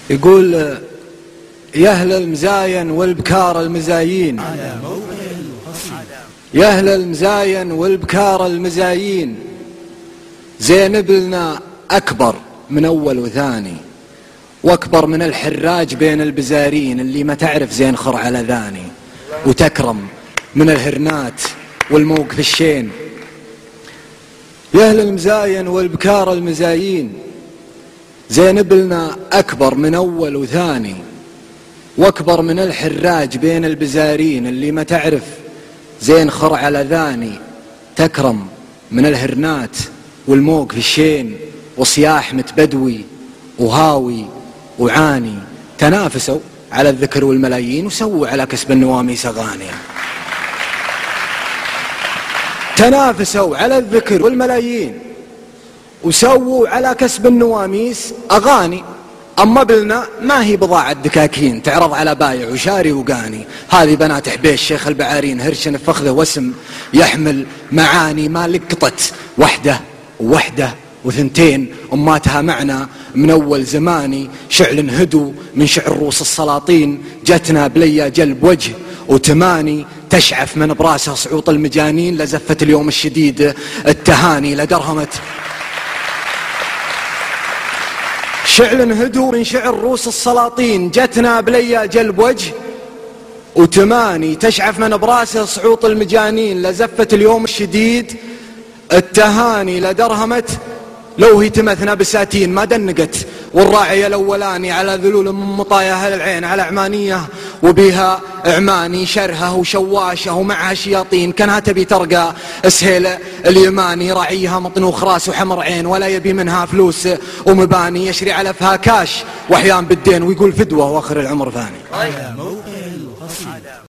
يقول: يا أهل المزاين والبكار المزايين، يا أهل المزاين والبكار المزايين، زينب لنا أكبر من أول وثاني، وأكبر من الحراج بين البزارين اللي ما تعرف زين خر على ذاني، وتكرم من الهرنات والموقف الشين. يا أهل المزاين والبكار المزايين، زينب لنا أكبر من أول وثاني، وأكبر من الحراج بين البزارين اللي ما تعرف زين خر على ذاني، تكرم من الهرنات والموقف الشين، وصياح متبدوي وهاوي وعاني. تنافسوا على الذكر والملايين، وسووا على كسب النواميس أغاني. تنافسوا على الذكر والملايين، وسووا على كسب النواميس أغاني. أما بلنا ما هي بضاعة دكاكين تعرض على بايع وشاري وقاني. هذه بنات حبيش شيخ البعارين، هرشن فخذه واسم يحمل معاني. ما لقطت وحدة ووحدة وثنتين، أماتها معنا من أول زماني. شعل هدو من شعر روس السلاطين، جتنا بليا جلب وجه وتماني. تشعف من براسها صعوط المجانين، لزفت اليوم الشديد التهاني. لدرهمت شعل هدو من شعر روس السلاطين، جتنا بليا جلب وجه وتماني. تشعف من براسها صعوط المجانين، لزفت اليوم الشديد التهاني. لدرهمت لو هي تمثنا بساتين ما دنقت، والراعية الأولاني على ذلول من مطايا العين على عمانية، وبها عماني شرها وشواشة ومعها شياطين. كانها تبي ترقى سهيل اليماني، راعيها مطنوخ راس وحمر عين، ولا يبي منها فلوس ومباني. يشري على فها كاش واحيان بالدين، ويقول فدوة واخر العمر فاني.